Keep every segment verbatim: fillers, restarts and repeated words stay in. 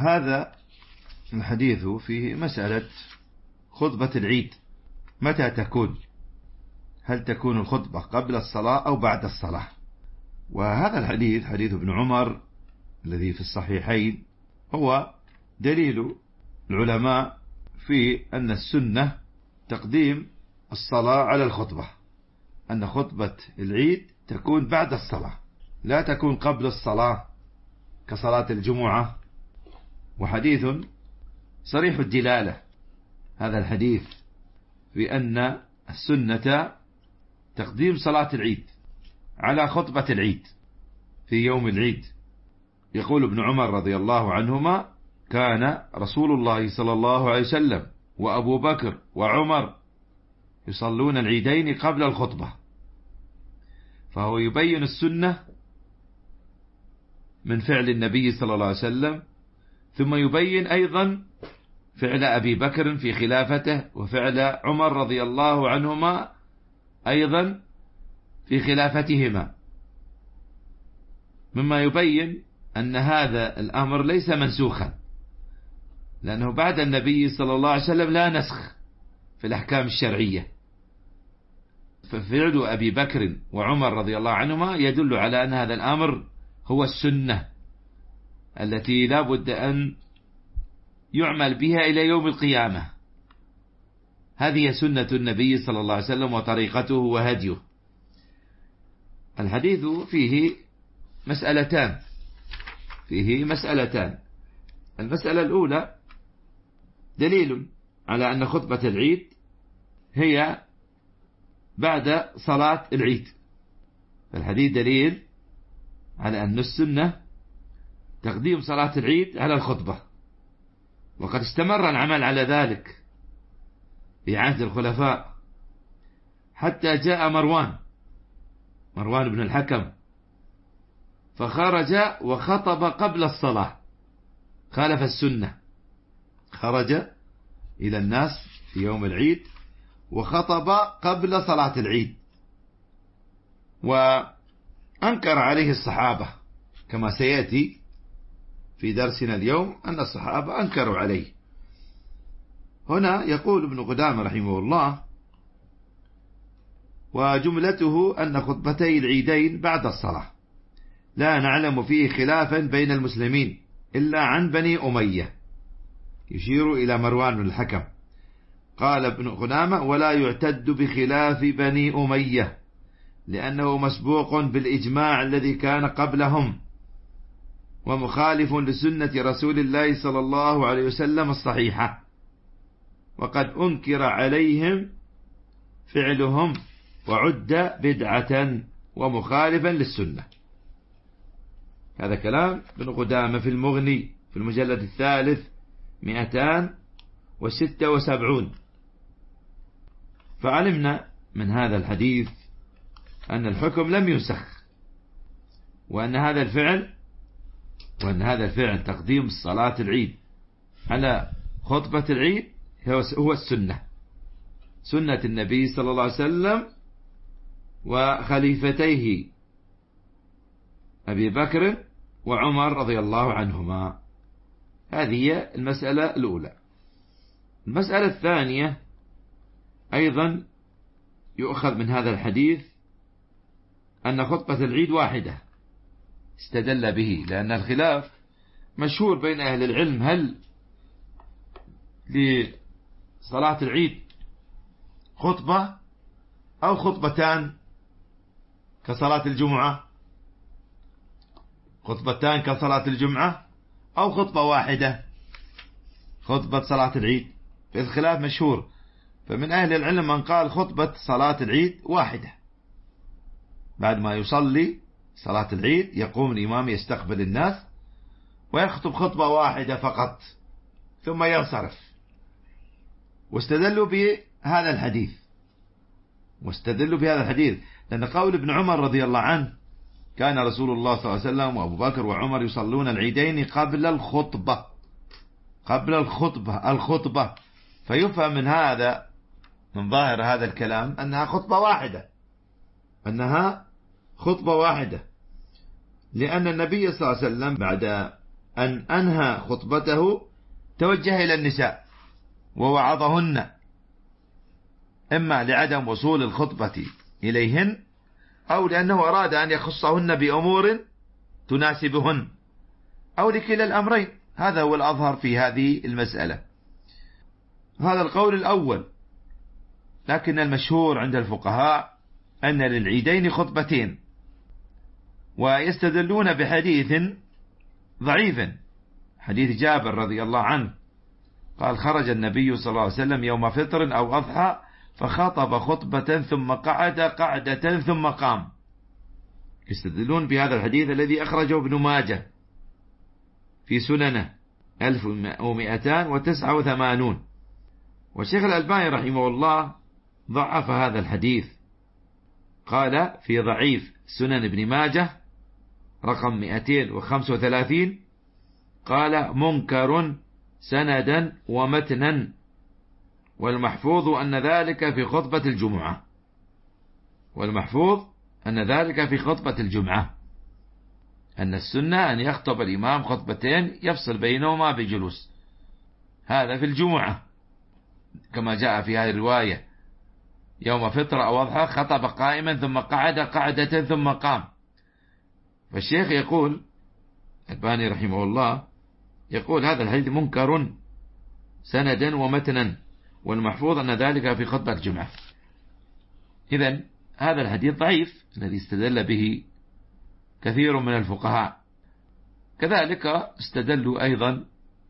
هذا الحديث فيه مسألة خطبة العيد متى تكون؟ هل تكون الخطبة قبل الصلاة أو بعد الصلاة؟ وهذا الحديث حديث ابن عمر الذي في الصحيحين هو دليل العلماء في أن السنة تقديم الصلاة على الخطبة، أن خطبة العيد تكون بعد الصلاة لا تكون قبل الصلاة كصلاة الجمعة. وحديث صريح الدلالة هذا الحديث بأن السنة تقديم صلاة العيد على خطبة العيد في يوم العيد. يقول ابن عمر رضي الله عنهما: كان رسول الله صلى الله عليه وسلم وأبو بكر وعمر يصلون العيدين قبل الخطبة، فهو يبين السنة من فعل النبي صلى الله عليه وسلم، ثم يبين أيضا فعل أبي بكر في خلافته وفعل عمر رضي الله عنهما أيضا في خلافتهما، مما يبين أن هذا الأمر ليس منسوخا، لأنه بعد النبي صلى الله عليه وسلم لا نسخ في الأحكام الشرعية. ففعل أبي بكر وعمر رضي الله عنهما يدل على أن هذا الأمر هو السنة التي لا بد أن يعمل بها إلى يوم القيامة. هذه سنة النبي صلى الله عليه وسلم وطريقته وهديه. الحديث فيه مسألتان فيه مسألتان المسألة الأولى دليل على أن خطبة العيد هي بعد صلاة العيد. الحديث دليل على أن السنة تقديم صلاة العيد على الخطبة، وقد استمر العمل على ذلك في عهد الخلفاء حتى جاء مروان مروان بن الحكم فخرج وخطب قبل الصلاة، خالف السنة، خرج إلى الناس في يوم العيد وخطب قبل صلاة العيد، وأنكر عليه الصحابة كما سيأتي في درسنا اليوم أن الصحابة أنكروا عليه. هنا يقول ابن قدامة رحمه الله: وجملته أن خطبتي العيدين بعد الصلاة لا نعلم فيه خلافا بين المسلمين إلا عن بني أمية، يشير إلى مروان بن الحكم. قال ابن قدامة: ولا يعتد بخلاف بني أمية لأنه مسبوق بالإجماع الذي كان قبلهم ومخالف لسنة رسول الله صلى الله عليه وسلم الصحيحة، وقد أنكر عليهم فعلهم وعد بدعة ومخالفا للسنة. هذا كلام ابن قدامة في المغني في المجلد الثالث مئتان وستة وسبعون. فعلمنا من هذا الحديث أن الحكم لم ينسخ، وأن هذا الفعل وأن هذا الفعل تقديم صلاة العيد على خطبة العيد هو السنة، سنة النبي صلى الله عليه وسلم وخليفتيه أبي بكر وعمر رضي الله عنهما. هذه هي المسألة الأولى. المسألة الثانية أيضا يؤخذ من هذا الحديث أن خطبة العيد واحدة، استدل به لأن الخلاف مشهور بين أهل العلم: هل لصلاة العيد خطبة أو خطبتان كصلاة الجمعة، خطبتان كصلاة الجمعة، أو خطبة واحدة خطبة صلاة العيد. الخلاف مشهور، فمن أهل العلم من قال خطبة صلاة العيد واحدة، بعد ما يصلي صلاة العيد يقوم الإمام يستقبل الناس ويخطب خطبة واحدة فقط ثم ينصرف. واستدلوا بهذا الحديث واستدلوا بهذا الحديث لأن قول ابن عمر رضي الله عنه: كان رسول الله صلى الله عليه وسلم وأبو بكر وعمر يصلون العيدين قبل الخطبة قبل الخطبة الخطبة فيفهم من هذا من ظاهر هذا الكلام أنها خطبة واحدة أنها خطبة واحدة لأن النبي صلى الله عليه وسلم بعد أن أنهى خطبته توجه إلى النساء ووعظهن، إما لعدم وصول الخطبة إليهن أو لأنه أراد أن يخصهن بأمور تناسبهن أو لكلا الأمرين. هذا هو الأظهر في هذه المسألة. هذا القول الأول. لكن المشهور عند الفقهاء أن للعيدين خطبتين، ويستدلون بحديث ضعيف، حديث جابر رضي الله عنه قال: خرج النبي صلى الله عليه وسلم يوم فطر أو أضحى فخطب خطبة ثم قعد قعدة ثم قام. يستدلون بهذا الحديث الذي أخرجه ابن ماجه في سننه ألف ومئتان وتسعة وثمانون. والشيخ الألباني رحمه الله ضعف هذا الحديث، قال في ضعيف سنن ابن ماجه رقم مئتين وخمسة وثلاثين، قال: منكر سندا ومتنا، والمحفوظ أن ذلك في خطبة الجمعة. والمحفوظ أن ذلك في خطبة الجمعة، أن السنة أن يخطب الإمام خطبتين يفصل بينهما بجلوس، هذا في الجمعة كما جاء في هذه الرواية: يوم فطر أو أضحى خطب قائما ثم قعد قعدة ثم قام. فالشيخ يقول الباني رحمه الله يقول: هذا الحديث منكر سندا ومتنا، والمحفوظ أن ذلك في خطبة الجمعة. إذن هذا الحديث ضعيف الذي استدل به كثير من الفقهاء. كذلك استدلوا أيضا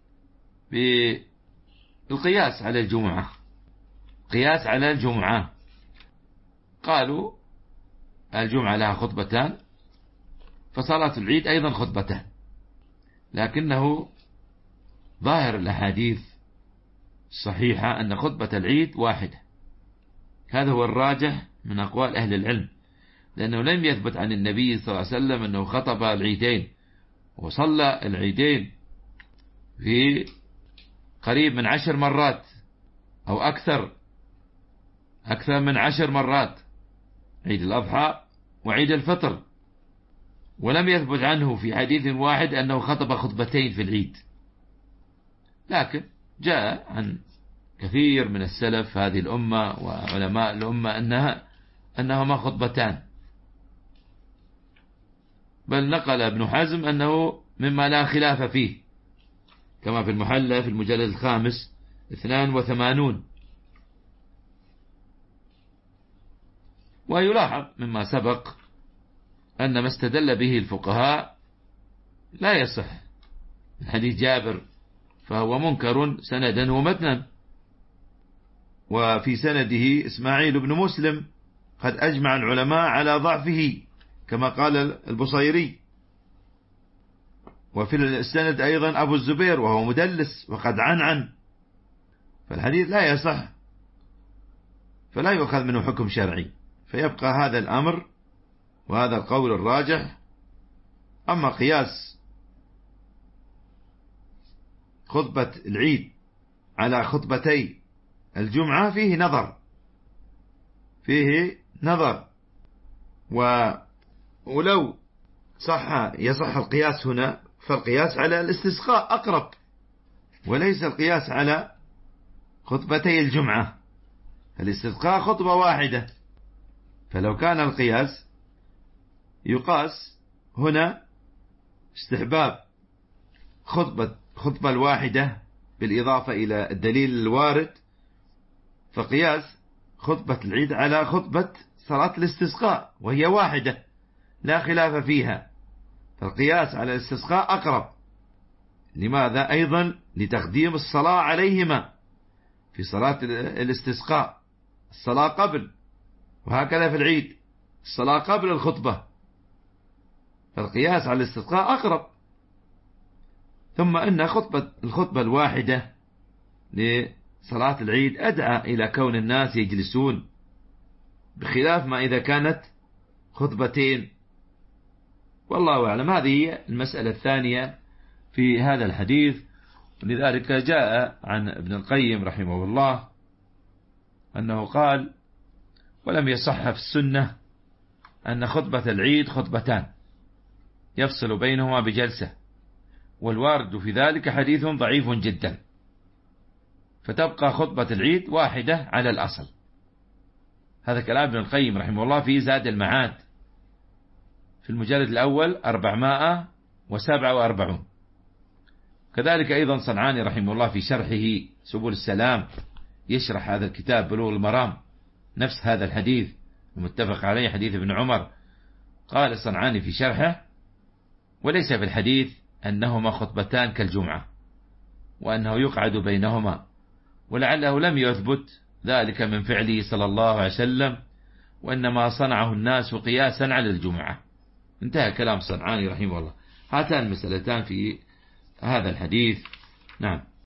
بالقياس على الجمعة، قياس على الجمعة، قالوا الجمعة لها خطبتان فصلاة العيد أيضا خطبتان، لكنه ظاهر الأحاديث الصحيحة أن خطبة العيد واحدة. هذا هو الراجح من أقوال أهل العلم، لأنه لم يثبت عن النبي صلى الله عليه وسلم أنه خطب العيدين وصلى العيدين في قريب من عشر مرات أو أكثر أكثر من عشر مرات، عيد الأضحى وعيد الفطر، ولم يثبت عنه في حديث واحد أنه خطب خطبتين في العيد. لكن جاء عن كثير من السلف هذه الأمة وعلماء الأمة أنها أنهما خطبتان، بل نقل ابن حزم أنه مما لا خلاف فيه، كما في المحلى في المجلد الخامس اثنان وثمانون. ويلاحظ مما سبق أن ما استدل به الفقهاء لا يصح من حديث جابر، فهو منكر سندا ومتنا. وفي سنده إسماعيل بن مسلم قد أجمع العلماء على ضعفه كما قال البصيري. وفي السند أيضا أبو الزبير وهو مدلس وقد عنعن، فالحديث لا يصح، فلا يؤخذ منه حكم شرعي، فيبقى هذا الأمر وهذا القول الراجح. أما قياس خطبة العيد على خطبتي الجمعة فيه نظر فيه نظر و ولو صح يصح القياس هنا، فالقياس على الاستسقاء أقرب، وليس القياس على خطبتي الجمعة. الاستسقاء خطبة واحدة، فلو كان القياس يقاس هنا استحباب خطبة خطبة الواحدة بالإضافة إلى الدليل الوارد، فقياس خطبة العيد على خطبة صلاة الاستسقاء وهي واحدة لا خلاف فيها، فالقياس على الاستسقاء أقرب. لماذا؟ أيضا لتقديم الصلاة عليهما في صلاة الاستسقاء، الصلاة قبل، وهكذا في العيد الصلاة قبل الخطبة، فالقياس على الاستسقاء أقرب. ثم أن خطبة الخطبة الواحدة لصلاة العيد أدعى إلى كون الناس يجلسون، بخلاف ما إذا كانت خطبتين. والله أعلم. هذه المسألة الثانية في هذا الحديث. لذلك جاء عن ابن القيم رحمه الله أنه قال: ولم يصح في السنة أن خطبة العيد خطبتان يفصل بينهما بجلسة، والوارد في ذلك حديث ضعيف جدا، فتبقى خطبة العيد واحدة على الأصل. هذا كلام ابن القيم رحمه الله في زاد المعاد في المجلد الأول أربعمائة وسبعة وأربعين. كذلك أيضا صنعاني رحمه الله في شرحه سبل السلام يشرح هذا الكتاب بلوغ المرام نفس هذا الحديث المتفق عليه حديث ابن عمر. قال صنعاني في شرحه: وليس في الحديث أنهما خطبتان كالجمعة وأنه يقعد بينهما، ولعله لم يثبت ذلك من فعله صلى الله عليه وسلم، وإنما صنعه الناس قياسا على الجمعة. انتهى كلام صنعاني رحمه الله. هاتان المسألتان في هذا الحديث. نعم.